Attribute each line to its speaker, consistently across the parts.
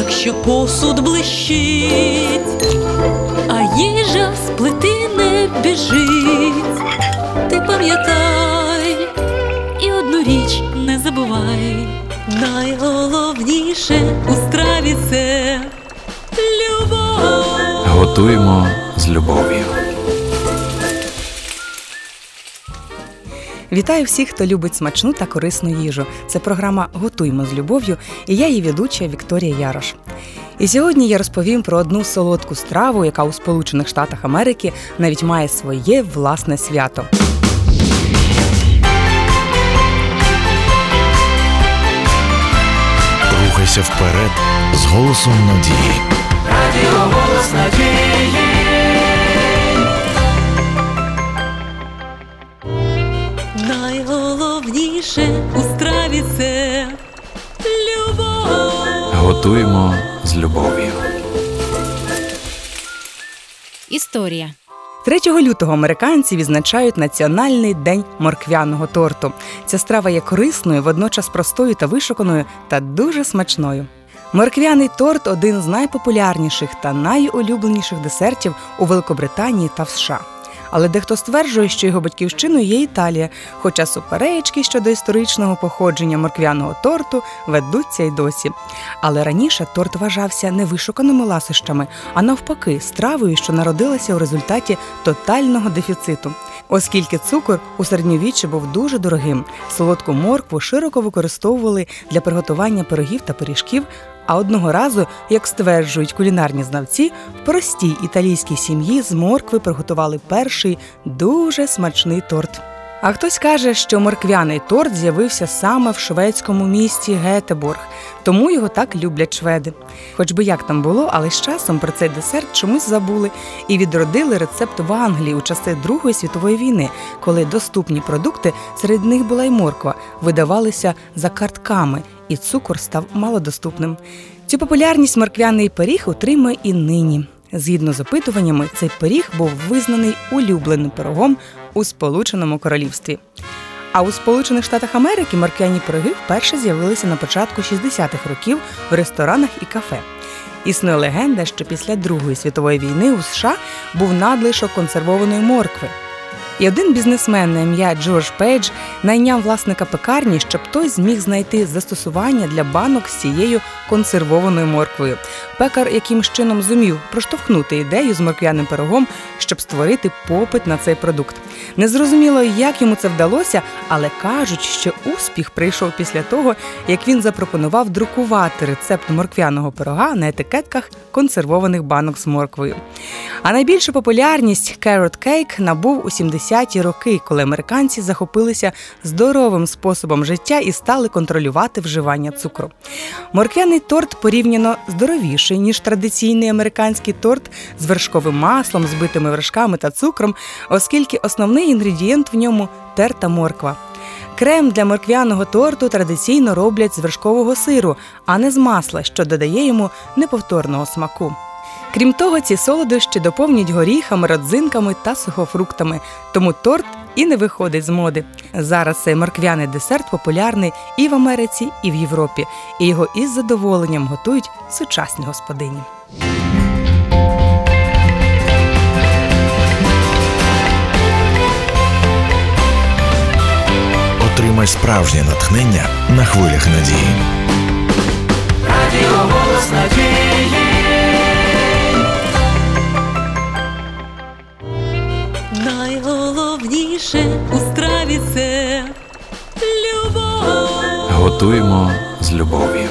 Speaker 1: якщо посуд блищить, а їжа з плити не біжить. Ти пам'ятай і одну річ не забувай: найголовніше у страві – це любов.
Speaker 2: Готуємо з любов'ю.
Speaker 3: Вітаю всіх, хто любить смачну та корисну їжу. Це програма «Готуємо з любов'ю» і я її ведуча Вікторія Ярош. І сьогодні я розповім про одну солодку страву, яка у Сполучених Штатах Америки навіть має своє власне свято.
Speaker 4: Рухайся вперед з голосом надії.
Speaker 5: Радіо «Голос надії».
Speaker 1: Найголовніше у страві – це любов.
Speaker 2: Готуємо з любов'ю.
Speaker 6: Історія.
Speaker 3: 3 лютого американці відзначають Національний день морквяного торту. Ця страва є корисною, водночас простою та вишуканою, та дуже смачною. Морквяний торт – один з найпопулярніших та найулюбленіших десертів у Великобританії та в США. Але дехто стверджує, що його батьківщиною є Італія, хоча суперечки щодо історичного походження морквяного торту ведуться й досі. Але раніше торт вважався не вишуканими ласощами, а навпаки стравою, що народилася у результаті тотального дефіциту. Оскільки цукор у середньовіччі був дуже дорогим, солодку моркву широко використовували для приготування пирогів та пиріжків, а одного разу, як стверджують кулінарні знавці, в простій італійській сім'ї з моркви приготували перший дуже смачний торт. А хтось каже, що морквяний торт з'явився саме в шведському місті Гетеборг, тому його так люблять шведи. Хоч би як там було, але з часом про цей десерт чомусь забули і відродили рецепт в Англії у часи Другої світової війни, коли доступні продукти, серед них була й морква, видавалися за картками, і цукор став малодоступним. Цю популярність морквяний пиріг утримує і нині. Згідно з опитуваннями, цей пиріг був визнаний улюбленим пирогом у Сполученому Королівстві. А у Сполучених Штатах Америки морквяні пироги вперше з'явилися на початку 60-х років в ресторанах і кафе. Існує легенда, що після Другої світової війни у США був надлишок консервованої моркви. І один бізнесмен на ім'я Джордж Пейдж найняв власника пекарні, щоб той зміг знайти застосування для банок з цією консервованою морквою. Пекар якимсь чином зумів проштовхнути ідею з морквяним пирогом, щоб створити попит на цей продукт. Незрозуміло, як йому це вдалося, але кажуть, що успіх прийшов після того, як він запропонував друкувати рецепт морквяного пирога на етикетках консервованих банок з морквою. А найбільшу популярність Carrot Cake набув у 70-ті роки, коли американці захопилися здоровим способом життя і стали контролювати вживання цукру. Морквяний торт порівняно здоровіший, ніж традиційний американський торт з вершковим маслом, збитими вершками та цукром, оскільки основний інгредієнт в ньому – терта морква. Крем для морквяного торту традиційно роблять з вершкового сиру, а не з масла, що додає йому неповторного смаку. Крім того, ці солодощі доповнюють горіхами, родзинками та сухофруктами, тому торт і не виходить з моди. Зараз цей морквяний десерт популярний і в Америці, і в Європі, і його із задоволенням готують сучасні господині.
Speaker 4: Отримай справжнє натхнення на хвилях надії.
Speaker 5: Радіо «Голос надії».
Speaker 1: Найголовніше у страві – це любов.
Speaker 2: Готуємо з любов'ю.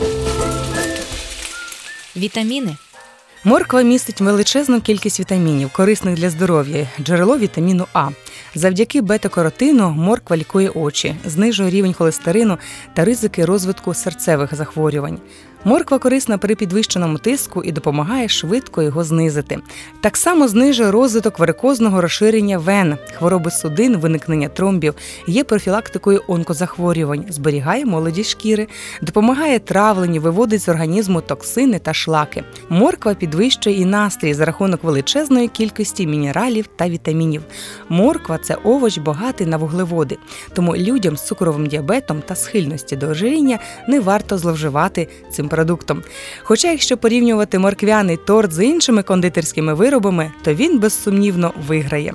Speaker 6: Вітаміни.
Speaker 3: Морква містить величезну кількість вітамінів, корисних для здоров'я, джерело вітаміну А. Завдяки бета-каротину морква лікує очі, знижує рівень холестерину та ризики розвитку серцевих захворювань. Морква корисна при підвищеному тиску і допомагає швидко його знизити. Так само знижує розвиток варикозного розширення вен, хвороби судин, виникнення тромбів, є профілактикою онкозахворювань, зберігає молодість шкіри, допомагає травленню, виводить з організму токсини та шлаки. Морква підвищує і настрій за рахунок величезної кількості мінералів та вітамінів. Морква – це овоч багатий на вуглеводи, тому людям з цукровим діабетом та схильності до ожиріння не варто зловживати цим продуктом. Хоча, якщо порівнювати морквяний торт з іншими кондитерськими виробами, то він безсумнівно виграє.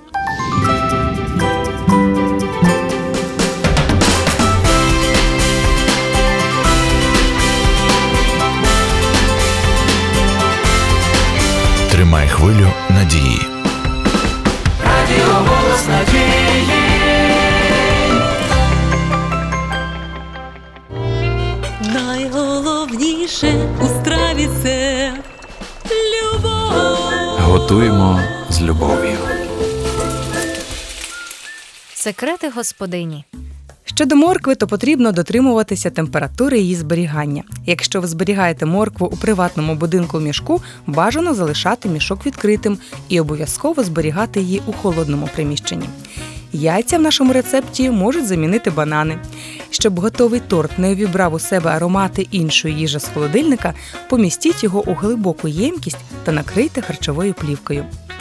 Speaker 4: Тримай хвилю надії.
Speaker 5: Радіо «Голос надії».
Speaker 1: Найголовніше у страві це любов.
Speaker 2: Готуємо з любов'ю.
Speaker 6: Секрети господині.
Speaker 3: Щодо моркви, то потрібно дотримуватися температури її зберігання. Якщо ви зберігаєте моркву у приватному будинку в мішку, бажано залишати мішок відкритим і обов'язково зберігати її у холодному приміщенні. Яйця в нашому рецепті можуть замінити банани. Щоб готовий торт не увібрав у себе аромати іншої їжі з холодильника, помістіть його у глибоку ємкість та накрийте харчовою плівкою.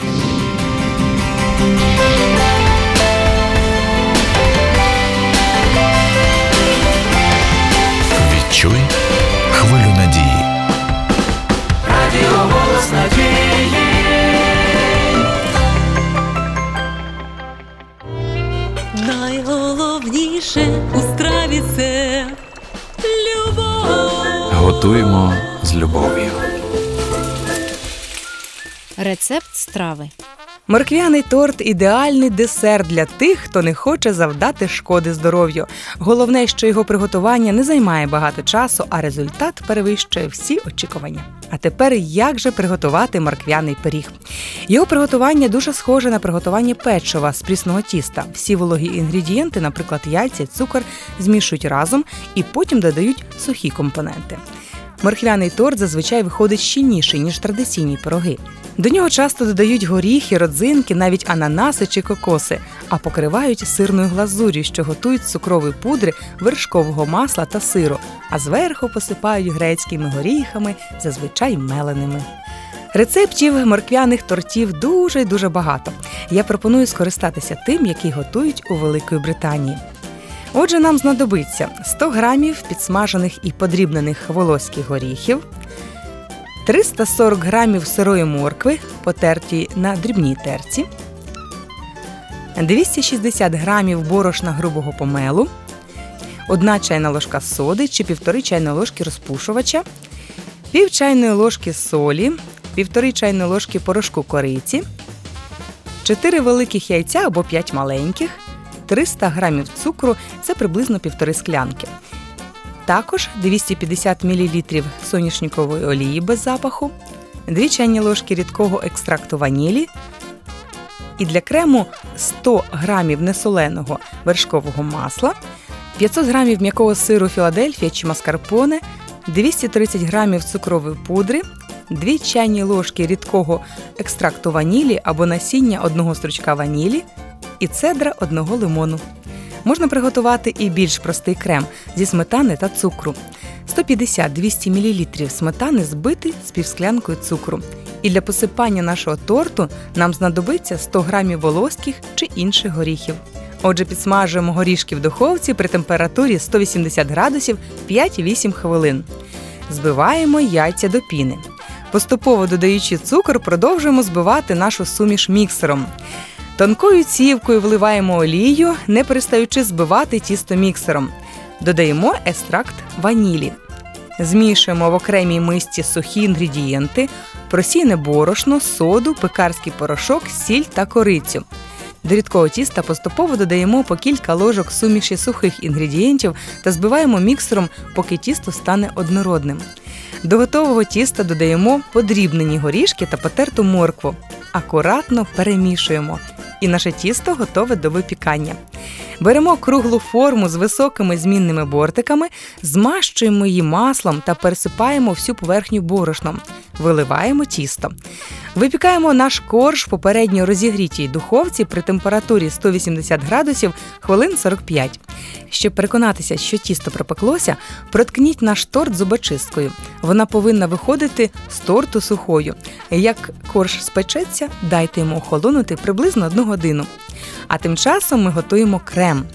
Speaker 4: Відчуй хвилю надії.
Speaker 5: Радіо «Голос надії».
Speaker 1: Найголовніше у страві це любов.
Speaker 2: Готуємо з любов'ю.
Speaker 6: Рецепт страви.
Speaker 3: Морквяний торт – ідеальний десерт для тих, хто не хоче завдати шкоди здоров'ю. Головне, що його приготування не займає багато часу, а результат перевищує всі очікування. А тепер як же приготувати морквяний пиріг? Його приготування дуже схоже на приготування печива з прісного тіста. Всі вологі інгредієнти, наприклад, яйця і цукор, змішують разом і потім додають сухі компоненти. Морквяний торт зазвичай виходить щільніший, ніж традиційні пироги. До нього часто додають горіхи, родзинки, навіть ананаси чи кокоси, а покривають сирною глазур'ю, що готують з цукрової пудри, вершкового масла та сиру, а зверху посипають грецькими горіхами, зазвичай меленими. Рецептів морквяних тортів дуже і дуже багато. Я пропоную скористатися тим, який готують у Великій Британії. Отже, нам знадобиться 100 грамів підсмажених і подрібнених волоських горіхів, 340 грамів сирої моркви, потертої на дрібній терці, 260 грамів борошна грубого помелу, 1 чайна ложка соди чи 1,5 чайної ложки розпушувача, пів чайної ложки солі, 1,5 чайної ложки порошку кориці, 4 великих яйця або 5 маленьких, 300 грамів цукру – це приблизно 1,5 склянки. Також 250 мл соняшникової олії без запаху, 2 чайні ложки рідкого екстракту ванілі і для крему 100 грамів несоленого вершкового масла, 500 грамів м'якого сиру Філадельфія чи маскарпоне, 230 грамів цукрової пудри, 2 чайні ложки рідкого екстракту ванілі або насіння 1 стручка ванілі і цедра 1 лимону. Можна приготувати і більш простий крем зі сметани та цукру. 150-200 мл сметани збити з півсклянкою цукру. І для посипання нашого торту нам знадобиться 100 грамів волоських чи інших горіхів. Отже, підсмажуємо горішки в духовці при температурі 180 градусів 5-8 хвилин. Збиваємо яйця до піни. Поступово додаючи цукор, продовжуємо збивати нашу суміш міксером. Тонкою цівкою вливаємо олію, не перестаючи збивати тісто міксером. Додаємо екстракт ванілі. Змішуємо в окремій мисці сухі інгредієнти, просійне борошно, соду, пекарський порошок, сіль та корицю. До рідкого тіста поступово додаємо по кілька ложок суміші сухих інгредієнтів та збиваємо міксером, поки тісто стане однородним. До готового тіста додаємо подрібнені горішки та потерту моркву. Акуратно перемішуємо. І наше тісто готове до випікання. Беремо круглу форму з високими змінними бортиками, змащуємо її маслом та пересипаємо всю поверхню борошном. Виливаємо тісто. Випікаємо наш корж в попередньо розігрітій духовці при температурі 180 градусів хвилин 45. Щоб переконатися, що тісто пропеклося, проткніть наш торт зубочисткою. Вона повинна виходити з торту сухою. Як корж спечеться, дайте йому охолонути приблизно 1 годину. А тим часом ми готуємо крем.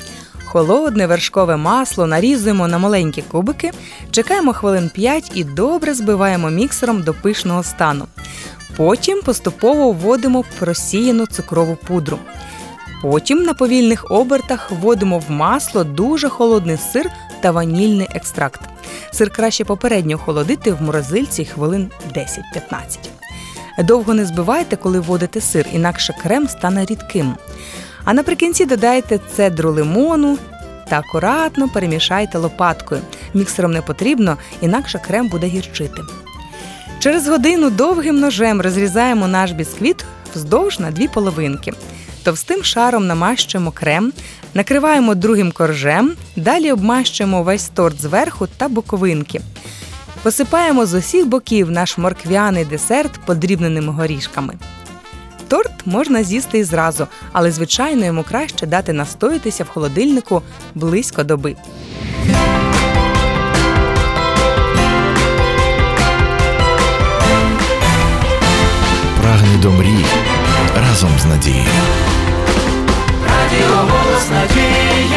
Speaker 3: Холодне вершкове масло нарізуємо на маленькі кубики, чекаємо хвилин 5 і добре збиваємо міксером до пишного стану. Потім поступово вводимо просіяну цукрову пудру. Потім на повільних обертах вводимо в масло дуже холодний сир та ванільний екстракт. Сир краще попередньо охолодити в морозильці хвилин 10-15. Довго не збивайте, коли вводите сир, інакше крем стане рідким. А наприкінці додайте цедру лимону та акуратно перемішайте лопаткою. Міксером не потрібно, інакше крем буде гірчити. Через годину довгим ножем розрізаємо наш бісквіт вздовж на 2 половинки. Товстим шаром намащуємо крем, накриваємо другим коржем, далі обмащуємо весь торт зверху та боковинки. Посипаємо з усіх боків наш морквяний десерт подрібненими горішками. Торт можна з'їсти і зразу, але, звичайно, йому краще дати настоятися в холодильнику близько доби.
Speaker 4: Прагни до мрій разом з надією.
Speaker 5: Радіо «Голос надії».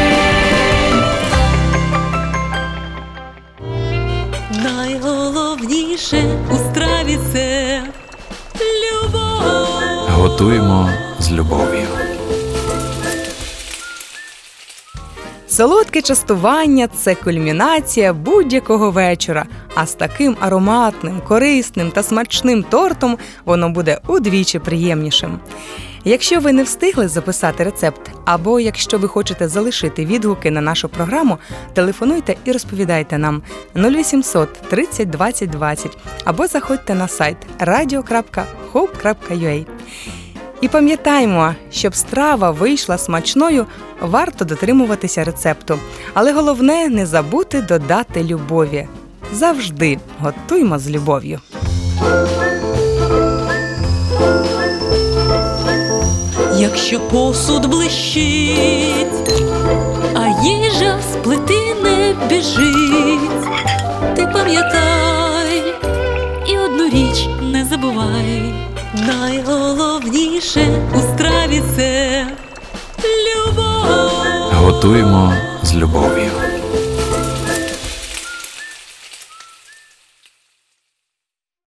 Speaker 1: Найголовніше у страві це любов.
Speaker 2: Готуємо з любов'ю.
Speaker 3: Солодке частування – це кульмінація будь-якого вечора. А з таким ароматним, корисним та смачним тортом воно буде удвічі приємнішим. Якщо ви не встигли записати рецепт, або якщо ви хочете залишити відгуки на нашу програму, телефонуйте і розповідайте нам 0800 30 20 20 або заходьте на сайт radio.hope.ua. І пам'ятаймо, щоб страва вийшла смачною, варто дотримуватися рецепту. Але головне – не забути додати любові. Завжди готуймо з любов'ю.
Speaker 1: Якщо посуд блищить, а їжа з плити не біжить, ти пам'ятай і одну річ не забувай. Найголовніше у страві це любов.
Speaker 2: Готуємо з любов'ю.